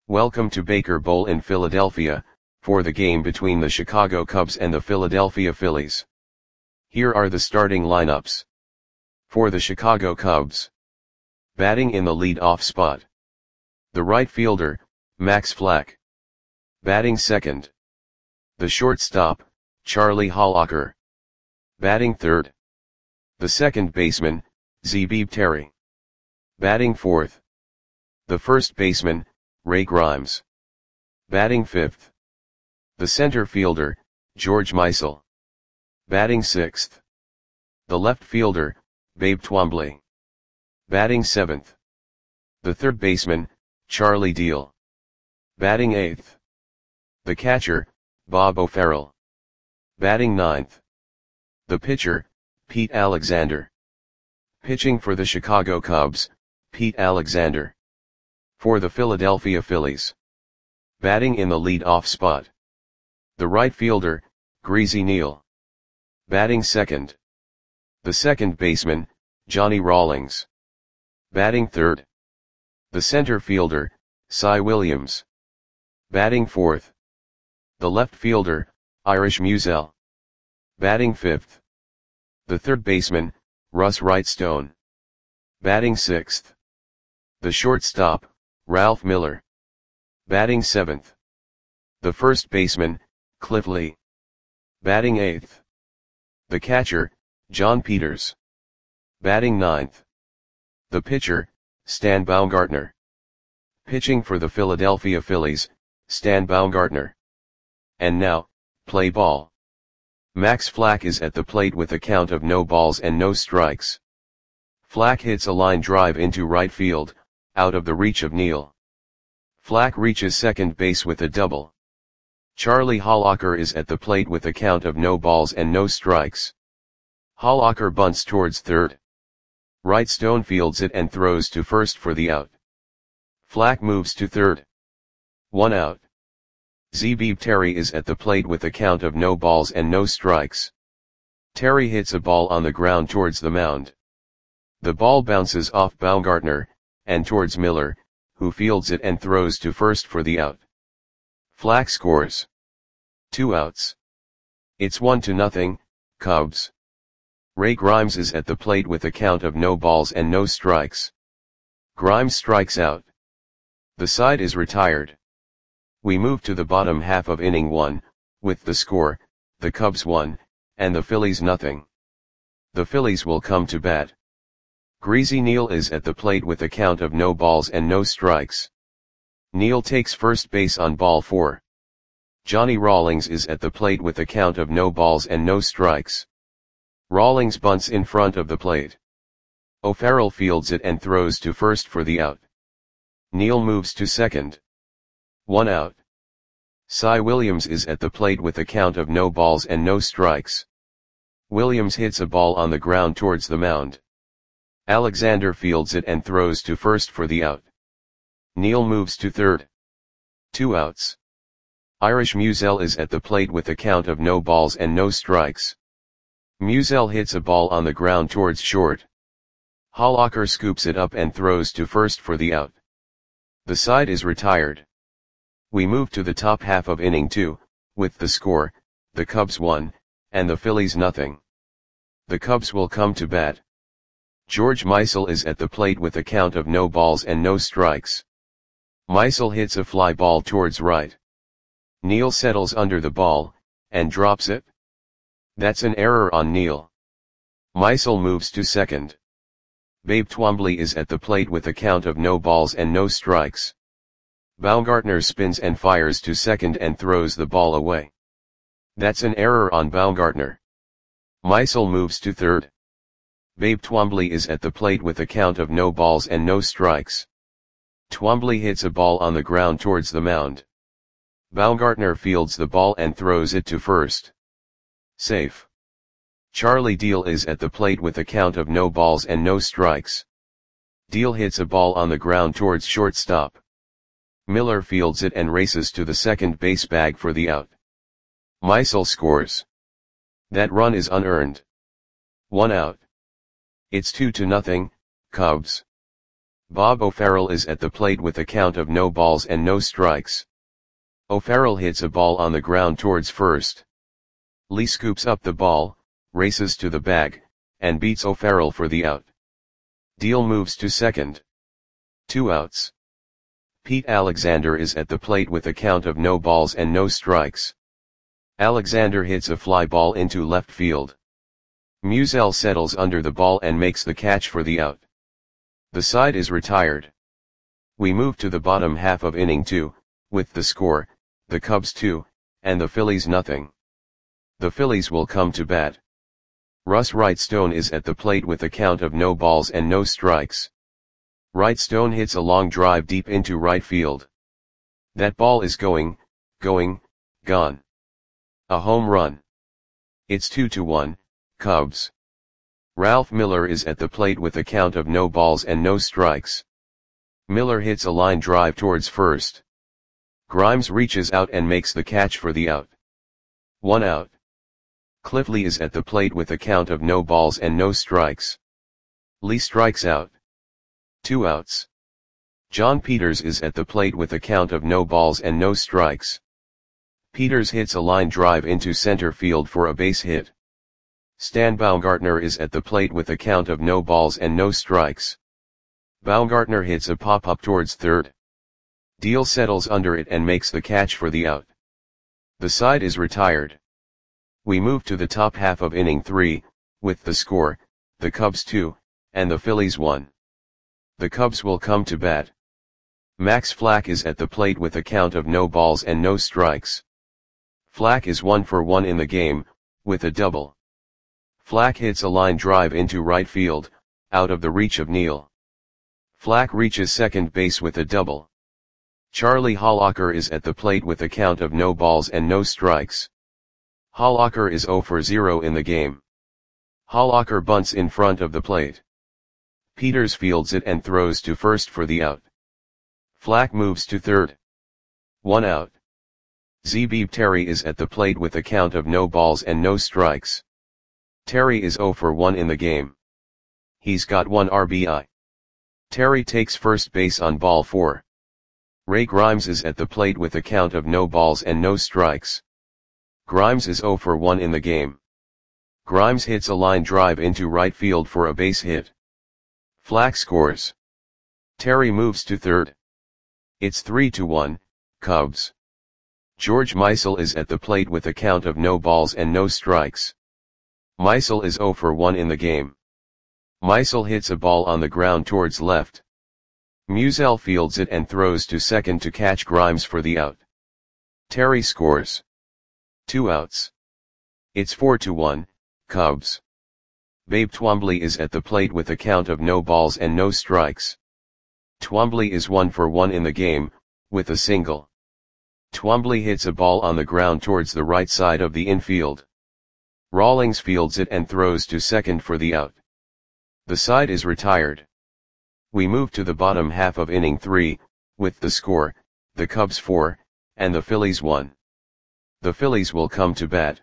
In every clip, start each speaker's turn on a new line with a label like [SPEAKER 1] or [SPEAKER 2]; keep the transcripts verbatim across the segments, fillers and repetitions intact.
[SPEAKER 1] Welcome to Baker Bowl in Philadelphia, for the game between the Chicago Cubs and the Philadelphia Phillies. Here are the starting lineups. For the Chicago Cubs. Batting in the lead-off spot. The right fielder, Max Flack. Batting second. The shortstop, Charlie Hollacker. Batting third. The second baseman, Zebib Terry. Batting fourth. The first baseman, Ray Grimes. Batting fifth. The center fielder, George Meisel. Batting sixth. The left fielder, Babe Twombly. Batting seventh. The third baseman, Charlie Deal. Batting eighth. The catcher, Bob O'Farrell. Batting ninth. The pitcher, Pete Alexander. Pitching for the Chicago Cubs, Pete Alexander. For the Philadelphia Phillies. Batting in the lead-off spot. The right fielder, Greasy Neal. Batting second. The second baseman, Johnny Rawlings. Batting third. The center fielder, Cy Williams. Batting fourth. The left fielder, Irish Musial. Batting fifth. The third baseman, Russ Wrightstone. Batting sixth. The shortstop, Ralph Miller. Batting seventh. The first baseman, Cliff Lee. Batting eighth. The catcher, John Peters. Batting ninth. The pitcher, Stan Baumgartner. Pitching for the Philadelphia Phillies, Stan Baumgartner. And now, play ball. Max Flack is at the plate with a count of no balls and no strikes. Flack hits a line drive into right field, out of the reach of Neal. Flack reaches second base with a double. Charlie Hollacker is at the plate with a count of no balls and no strikes. Hollacker bunts towards third. Wrightstone fields it and throws to first for the out. Flack moves to third. One out. Zebib Terry is at the plate with a count of no balls and no strikes. Terry hits a ball on the ground towards the mound. The ball bounces off Baumgartner, and towards Miller, who fields it and throws to first for the out. Flack scores. Two outs. It's one to nothing, Cubs. Ray Grimes is at the plate with a count of no balls and no strikes. Grimes strikes out. The side is retired. We move to the bottom half of inning one, with the score, the Cubs one, and the Phillies nothing. The Phillies will come to bat. Greasy Neal is at the plate with a count of no balls and no strikes. Neal takes first base on ball four. Johnny Rawlings is at the plate with a count of no balls and no strikes. Rawlings bunts in front of the plate. O'Farrell fields it and throws to first for the out. Neal moves to second. One out. Cy Williams is at the plate with a count of no balls and no strikes. Williams hits a ball on the ground towards the mound. Alexander fields it and throws to first for the out. Neal moves to third. Two outs. Irish Musial is at the plate with a count of no balls and no strikes. Musial hits a ball on the ground towards short. Hollacker scoops it up and throws to first for the out. The side is retired. We move to the top half of inning two, with the score, the Cubs one, and the Phillies nothing. The Cubs will come to bat. George Meisel is at the plate with a count of no balls and no strikes. Meisel hits a fly ball towards right. Neal settles under the ball, and drops it. That's an error on Neal. Meisel moves to second. Babe Twombly is at the plate with a count of no balls and no strikes. Baumgartner spins and fires to second and throws the ball away. That's an error on Baumgartner. Meisel moves to third. Babe Twombly is at the plate with a count of no balls and no strikes. Twombly hits a ball on the ground towards the mound. Baumgartner fields the ball and throws it to first. Safe. Charlie Deal is at the plate with a count of no balls and no strikes. Deal hits a ball on the ground towards shortstop. Miller fields it and races to the second base bag for the out. Meisel scores. That run is unearned. One out. It's two to nothing, Cubs. Bob O'Farrell is at the plate with a count of no balls and no strikes. O'Farrell hits a ball on the ground towards first. Lee scoops up the ball, races to the bag, and beats O'Farrell for the out. Deal moves to second. Two outs. Pete Alexander is at the plate with a count of no balls and no strikes. Alexander hits a fly ball into left field. Musial settles under the ball and makes the catch for the out. The side is retired. We move to the bottom half of inning two, with the score, the Cubs two, and the Phillies nothing. The Phillies will come to bat. Russ Wrightstone is at the plate with a count of no balls and no strikes. Wrightstone hits a long drive deep into right field. That ball is going, going, gone. A home run. It's two to one, Cubs. Ralph Miller is at the plate with a count of no balls and no strikes. Miller hits a line drive towards first. Grimes reaches out and makes the catch for the out. One out. Cliff Lee is at the plate with a count of no balls and no strikes. Lee strikes out. Two outs. John Peters is at the plate with a count of no balls and no strikes. Peters hits a line drive into center field for a base hit. Stan Baumgartner is at the plate with a count of no balls and no strikes. Baumgartner hits a pop-up towards third. Deal settles under it and makes the catch for the out. The side is retired. We move to the top half of inning three, with the score, the Cubs two, and the Phillies one. The Cubs will come to bat. Max Flack is at the plate with a count of no balls and no strikes. Flack is one for one in the game, with a double. Flack hits a line drive into right field, out of the reach of Neal. Flack reaches second base with a double. Charlie Hollacker is at the plate with a count of no balls and no strikes. Hollacker is zero for zero in the game. Hollacker bunts in front of the plate. Peters fields it and throws to first for the out. Flack moves to third. One out. Zebib Terry is at the plate with a count of no balls and no strikes. Terry is zero for one in the game. He's got one R B I. Terry takes first base on ball four. Ray Grimes is at the plate with a count of no balls and no strikes. Grimes is zero for one in the game. Grimes hits a line drive into right field for a base hit. Flack scores. Terry moves to third. It's three to one, Cubs. George Meisel is at the plate with a count of no balls and no strikes. Meisel is zero for one in the game. Meisel hits a ball on the ground towards left. Musial fields it and throws to second to catch Grimes for the out. Terry scores. Two outs. It's four to one, Cubs. Babe Twombly is at the plate with a count of no balls and no strikes. Twombly is one for one in the game, with a single. Twombly hits a ball on the ground towards the right side of the infield. Rawlings fields it and throws to second for the out. The side is retired. We move to the bottom half of inning three, with the score, the Cubs four, and the Phillies one. The Phillies will come to bat.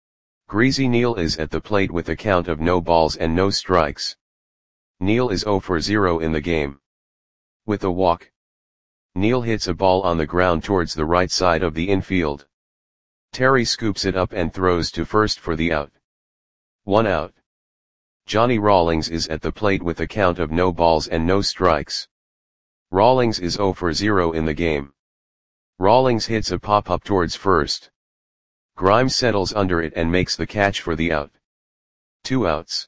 [SPEAKER 1] Greasy Neal is at the plate with a count of no balls and no strikes. Neal is zero for zero in the game. With a walk. Neal hits a ball on the ground towards the right side of the infield. Terry scoops it up and throws to first for the out. One out. Johnny Rawlings is at the plate with a count of no balls and no strikes. Rawlings is zero for zero in the game. Rawlings hits a pop-up towards first. Grimes settles under it and makes the catch for the out. Two outs.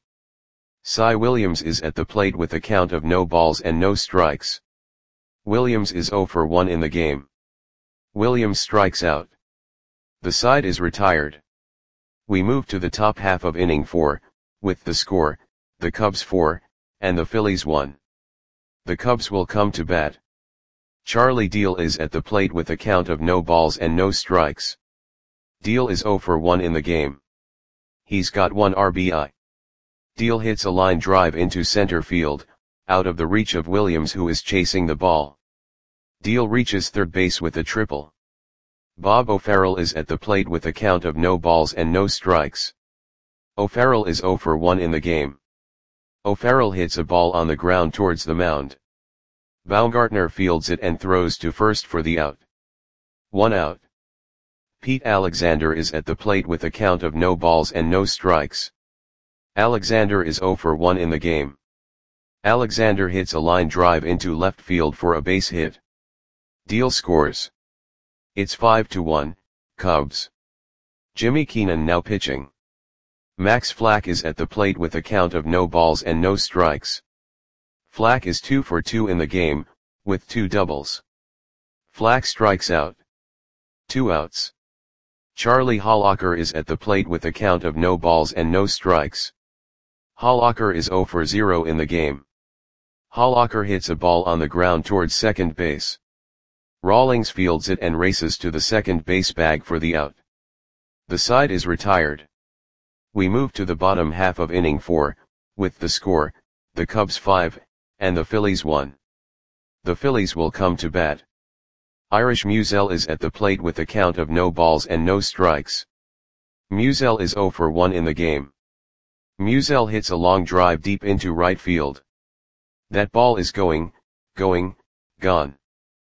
[SPEAKER 1] Cy Williams is at the plate with a count of no balls and no strikes. Williams is zero for one in the game. Williams strikes out. The side is retired. We move to the top half of inning four, with the score, the Cubs four, and the Phillies one. The Cubs will come to bat. Charlie Deal is at the plate with a count of no balls and no strikes. Deal is zero for one in the game. He's got one R B I. Deal hits a line drive into center field, out of the reach of Williams who is chasing the ball. Deal reaches third base with a triple. Bob O'Farrell is at the plate with a count of no balls and no strikes. O'Farrell is zero for one in the game. O'Farrell hits a ball on the ground towards the mound. Baumgartner fields it and throws to first for the out. One out. Pete Alexander is at the plate with a count of no balls and no strikes. Alexander is zero for one in the game. Alexander hits a line drive into left field for a base hit. Deal scores. It's five to one, Cubs. Jimmy Keenan now pitching. Max Flack is at the plate with a count of no balls and no strikes. Flack is two for two in the game, with two doubles. Flack strikes out. Two outs. Charlie Hollacker is at the plate with a count of no balls and no strikes. Hollacker is zero for zero in the game. Hollacker hits a ball on the ground towards second base. Rawlings fields it and races to the second base bag for the out. The side is retired. We move to the bottom half of inning four, with the score, the Cubs five, and the Phillies one. The Phillies will come to bat. Irish Musial is at the plate with a count of no balls and no strikes. Musial is zero for one in the game. Musial hits a long drive deep into right field. That ball is going, going, gone.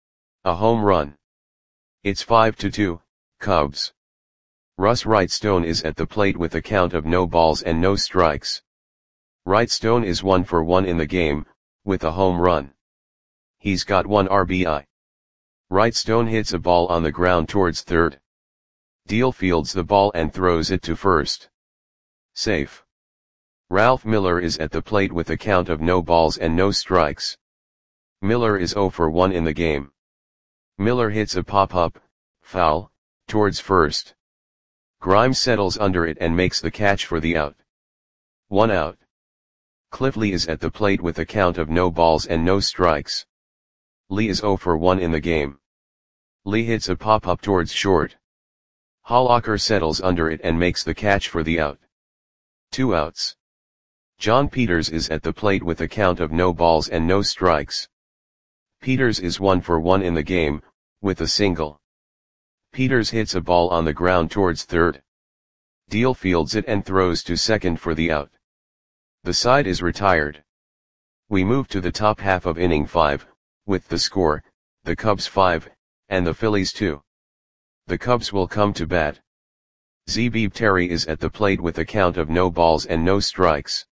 [SPEAKER 1] A home run. It's five to two, Cubs. Russ Wrightstone is at the plate with a count of no balls and no strikes. Wrightstone is one for one in the game, with a home run. He's got one R B I. Wrightstone hits a ball on the ground towards third. Deal fields the ball and throws it to first. Safe. Ralph Miller is at the plate with a count of no balls and no strikes. Miller is zero for one in the game. Miller hits a pop-up, foul, towards first. Grimes settles under it and makes the catch for the out. One out. Cliff Lee is at the plate with a count of no balls and no strikes. Lee is zero for one in the game. Lee hits a pop-up towards short. Hollacker settles under it and makes the catch for the out. Two outs. John Peters is at the plate with a count of no balls and no strikes. Peters is one for one in the game, with a single. Peters hits a ball on the ground towards third. Deal fields it and throws to second for the out. The side is retired. We move to the top half of inning five, with the score, the Cubs five, and the Phillies two. The Cubs will come to bat. Zebib Terry is at the plate with a count of no balls and no strikes.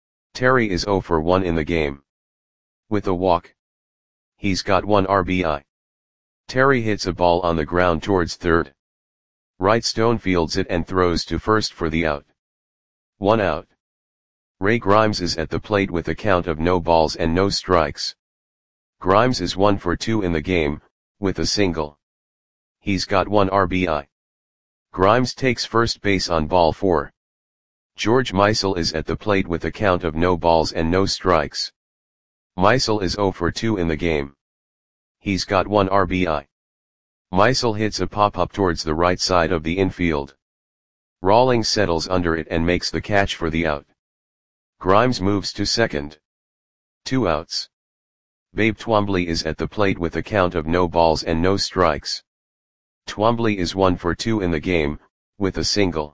[SPEAKER 1] Terry is zero for one in the game. With a walk. He's got one R B I. Terry hits a ball on the ground towards third. Wrightstone fields it and throws to first for the out. One out. Ray Grimes is at the plate with a count of no balls and no strikes. Grimes is one for two in the game, with a single. He's got one R B I. Grimes takes first base on ball four. George Meisel is at the plate with a count of no balls and no strikes. Meisel is zero for two in the game. He's got one R B I. Meisel hits a pop-up towards the right side of the infield. Rawlings settles under it and makes the catch for the out. Grimes moves to second. Two outs. Babe Twombly is at the plate with a count of no balls and no strikes. Twombly is one for two in the game, with a single.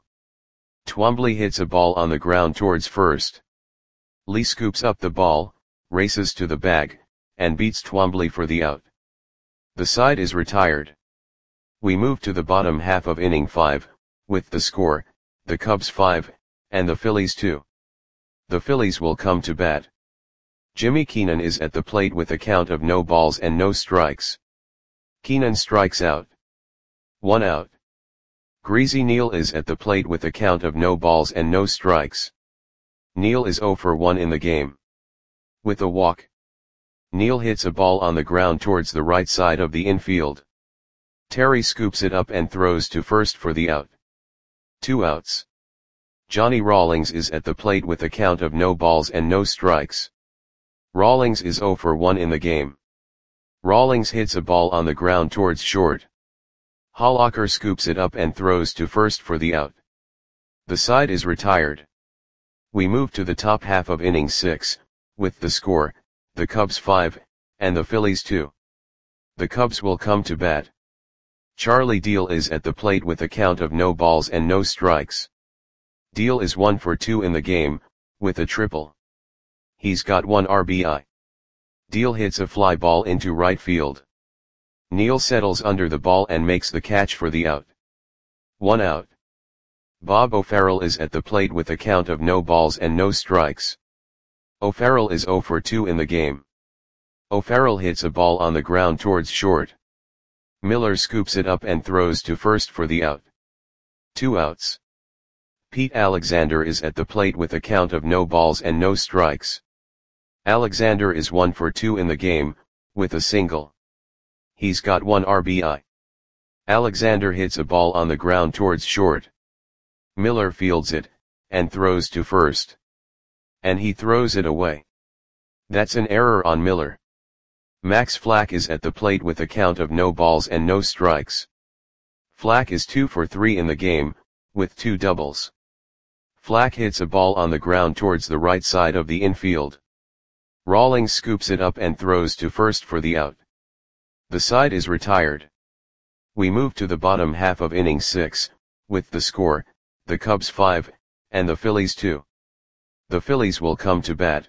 [SPEAKER 1] Twombly hits a ball on the ground towards first. Lee scoops up the ball, races to the bag, and beats Twombly for the out. The side is retired. We move to the bottom half of inning five, with the score, the Cubs five, and the Phillies two. The Phillies will come to bat. Jimmy Keenan is at the plate with a count of no balls and no strikes. Keenan strikes out. One out. Greasy Neal is at the plate with a count of no balls and no strikes. Neal is zero for one in the game. With a walk. Neal hits a ball on the ground towards the right side of the infield. Terry scoops it up and throws to first for the out. Two outs. Johnny Rawlings is at the plate with a count of no balls and no strikes. Rawlings is zero for one in the game. Rawlings hits a ball on the ground towards short. Hollacker scoops it up and throws to first for the out. The side is retired. We move to the top half of inning six, with the score, the Cubs five, and the Phillies two. The Cubs will come to bat. Charlie Deal is at the plate with a count of no balls and no strikes. Deal is one for two in the game, with a triple. He's got one R B I. Deal hits a fly ball into right field. Neil settles under the ball and makes the catch for the out. One out. Bob O'Farrell is at the plate with a count of no balls and no strikes. O'Farrell is zero for two in the game. O'Farrell hits a ball on the ground towards short. Miller scoops it up and throws to first for the out. Two outs. Pete Alexander is at the plate with a count of no balls and no strikes. Alexander is one for two in the game, with a single. He's got one R B I. Alexander hits a ball on the ground towards short. Miller fields it, and throws to first. And he throws it away. That's an error on Miller. Max Flack is at the plate with a count of no balls and no strikes. Flack is two for three in the game, with two doubles. Flack hits a ball on the ground towards the right side of the infield. Rawlings scoops it up and throws to first for the out. The side is retired. We move to the bottom half of inning six, with the score, the Cubs five, and the Phillies two. The Phillies will come to bat.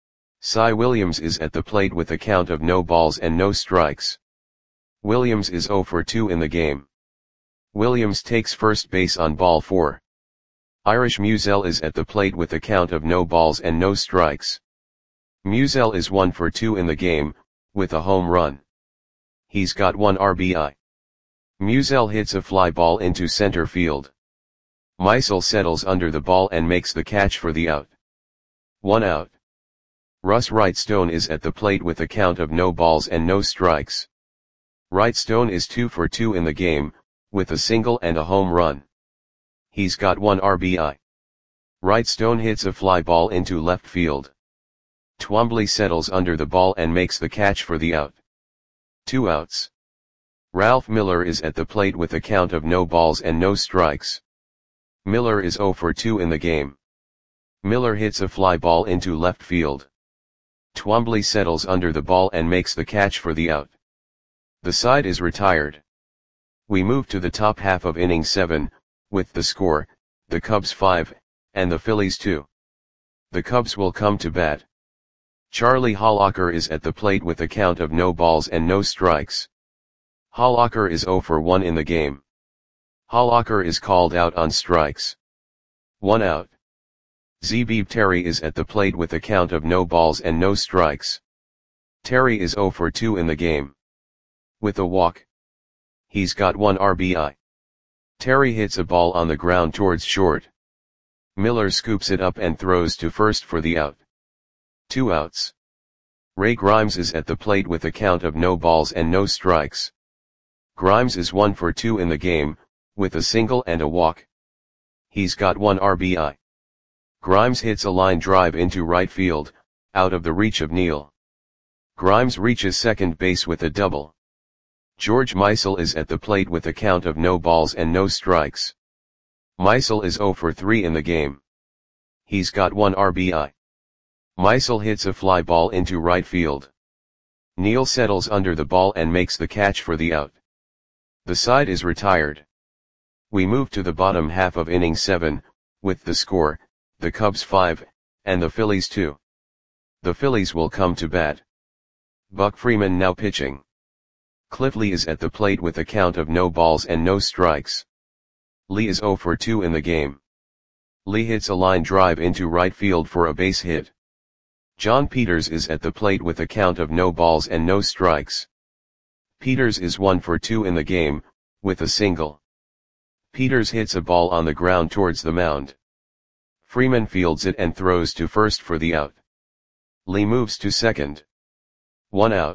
[SPEAKER 1] Cy Williams is at the plate with a count of no balls and no strikes. Williams is zero for two in the game. Williams takes first base on ball four. Irish Musial is at the plate with a count of no balls and no strikes. Musial is one for two in the game, with a home run. He's got one R B I. Musial hits a fly ball into center field. Meisel settles under the ball and makes the catch for the out. One out. Russ Wrightstone is at the plate with a count of no balls and no strikes. Wrightstone is two for two in the game, with a single and a home run. He's got one R B I. Wrightstone hits a fly ball into left field. Twombly settles under the ball and makes the catch for the out. Two outs. Ralph Miller is at the plate with a count of no balls and no strikes. Miller is zero for two in the game. Miller hits a fly ball into left field. Twombly settles under the ball and makes the catch for the out. The side is retired. We move to the top half of inning seven, with the score, the Cubs five, and the Phillies two. The Cubs will come to bat. Charlie Hollacker is at the plate with a count of no balls and no strikes. Hollacker is zero for one in the game. Hollacker is called out on strikes. One out. Zebib Terry is at the plate with a count of no balls and no strikes. Terry is zero for two in the game. With a walk. He's got one R B I. Terry hits a ball on the ground towards short. Miller scoops it up and throws to first for the out. Two outs. Ray Grimes is at the plate with a count of no balls and no strikes. Grimes is one for two in the game, with a single and a walk. He's got one R B I. Grimes hits a line drive into right field, out of the reach of Neil. Grimes reaches second base with a double. George Meisel is at the plate with a count of no balls and no strikes. Meisel is zero for three in the game. He's got one R B I. Meisel hits a fly ball into right field. Neil settles under the ball and makes the catch for the out. The side is retired. We move to the bottom half of inning seven, with the score, the Cubs five, and the Phillies two. The Phillies will come to bat. Buck Freeman now pitching. Cliff Lee is at the plate with a count of no balls and no strikes. Lee is zero for two in the game. Lee hits a line drive into right field for a base hit. John Peters is at the plate with a count of no balls and no strikes. Peters is one for two in the game, with a single. Peters hits a ball on the ground towards the mound. Freeman fields it and throws to first for the out. Lee moves to second. One out.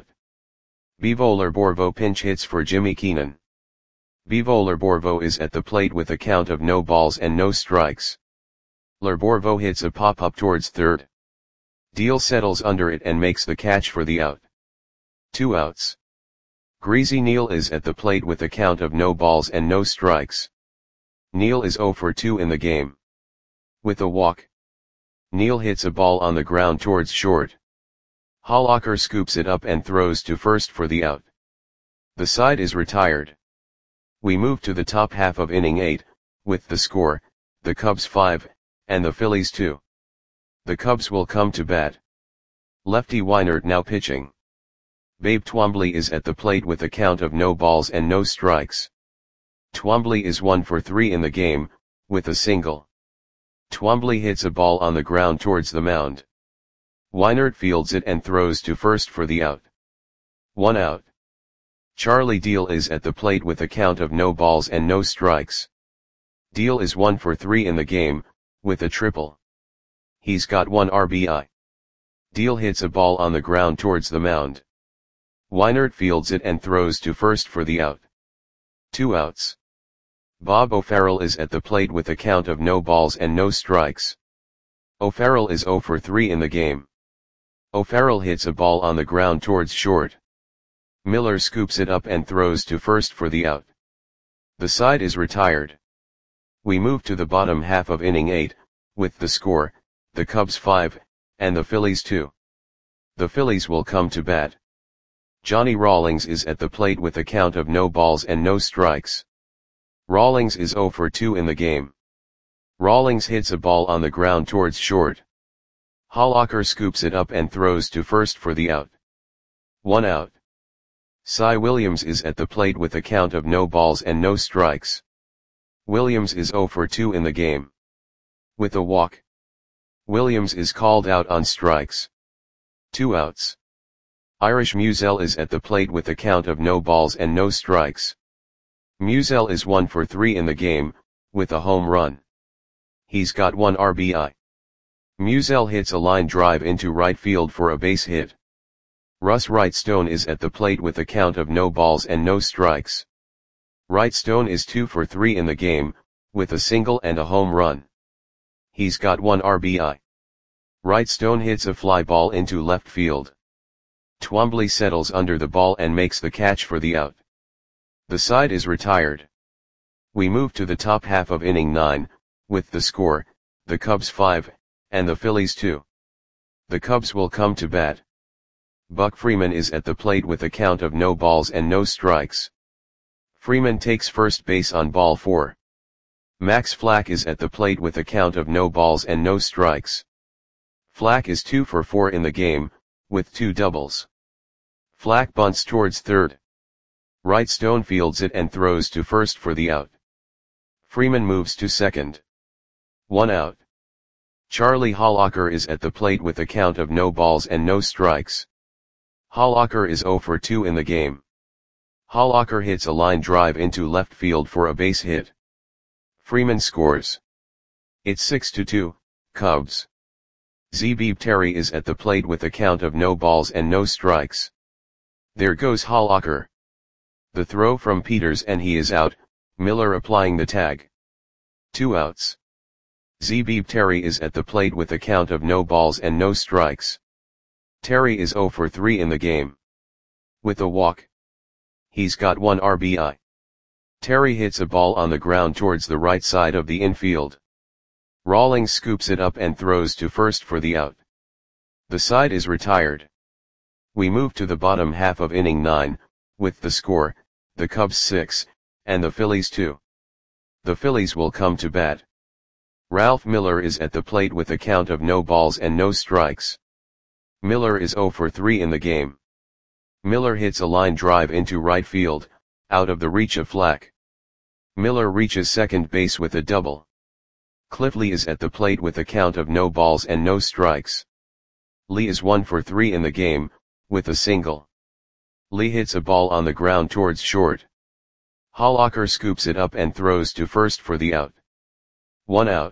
[SPEAKER 1] Bevo Borvo pinch hits for Jimmy Keenan. Bevo Borvo is at the plate with a count of no balls and no strikes. Borvo hits a pop-up towards third. Deal settles under it and makes the catch for the out. Two outs. Greasy Neal is at the plate with a count of no balls and no strikes. Neal is zero for two in the game. With a walk. Neal hits a ball on the ground towards short. Hollacker scoops it up and throws to first for the out. The side is retired. We move to the top half of inning eight, with the score, the Cubs five, and the Phillies two. The Cubs will come to bat. Lefty Weinert now pitching. Babe Twombly is at the plate with a count of no balls and no strikes. Twombly is one for three in the game, with a single. Twombly hits a ball on the ground towards the mound. Weinert fields it and throws to first for the out. One out. Charlie Deal is at the plate with a count of no balls and no strikes. Deal is one for three in the game, with a triple. He's got one R B I. Deal hits a ball on the ground towards the mound. Weinert fields it and throws to first for the out. Two outs. Bob O'Farrell is at the plate with a count of no balls and no strikes. O'Farrell is zero for three in the game. O'Farrell hits a ball on the ground towards short. Miller scoops it up and throws to first for the out. The side is retired. We move to the bottom half of inning eight, with the score, the Cubs five, and the Phillies two. The Phillies will come to bat. Johnny Rawlings is at the plate with a count of no balls and no strikes. Rawlings is zero for two in the game. Rawlings hits a ball on the ground towards short. Hollacker scoops it up and throws to first for the out. One out. Cy Williams is at the plate with a count of no balls and no strikes. Williams is zero for two in the game. With a walk. Williams is called out on strikes. Two outs. Irish Musial is at the plate with a count of no balls and no strikes. Musial is one for three in the game, with a home run. He's got one R B I. Musial hits a line drive into right field for a base hit. Russ Wrightstone is at the plate with a count of no balls and no strikes. Wrightstone is two for three in the game, with a single and a home run. He's got one R B I. Wrightstone hits a fly ball into left field. Twombly settles under the ball and makes the catch for the out. The side is retired. We move to the top half of inning nine, with the score, the Cubs five, and the Phillies two. The Cubs will come to bat. Buck Freeman is at the plate with a count of no balls and no strikes. Freeman takes first base on ball four. Max Flack is at the plate with a count of no balls and no strikes. Flack is two for four in the game, with two doubles. Flack bunts towards third. Wrightstone fields it and throws to first for the out. Freeman moves to second. One out. Charlie Hollacker is at the plate with a count of no balls and no strikes. Hollacker is zero for two in the game. Hollacker hits a line drive into left field for a base hit. Freeman scores. It's six to two, Cubs. Zebib Terry is at the plate with a count of no balls and no strikes. There goes Hollacker. The throw from Peters and he is out, Miller applying the tag. Two outs. Zebib Terry is at the plate with a count of no balls and no strikes. Terry is zero for three in the game. With a walk. He's got one R B I. Terry hits a ball on the ground towards the right side of the infield. Rawlings scoops it up and throws to first for the out. The side is retired. We move to the bottom half of inning nine, with the score, the Cubs six, and the Phillies two. The Phillies will come to bat. Ralph Miller is at the plate with a count of no balls and no strikes. Miller is zero for three in the game. Miller hits a line drive into right field, out of the reach of Flack. Miller reaches second base with a double. Cliff Lee is at the plate with a count of no balls and no strikes. Lee is one for three in the game, with a single. Lee hits a ball on the ground towards short. Hollacker scoops it up and throws to first for the out. One out.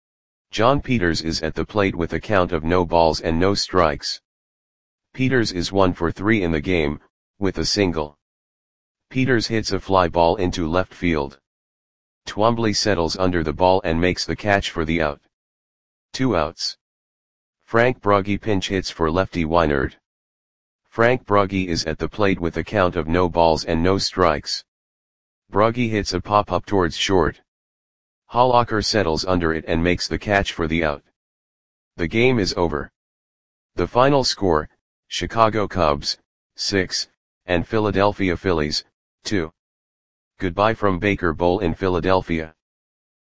[SPEAKER 1] John Peters is at the plate with a count of no balls and no strikes. Peters is one for three in the game, with a single. Peters hits a fly ball into left field. Twombly settles under the ball and makes the catch for the out. Two outs. Frank Broggie pinch hits for lefty Weinert. Frank Broggie is at the plate with a count of no balls and no strikes. Broggie hits a pop-up towards short. Hollacker settles under it and makes the catch for the out. The game is over. The final score, Chicago Cubs, six, and Philadelphia Phillies, two. Goodbye from Baker Bowl in Philadelphia.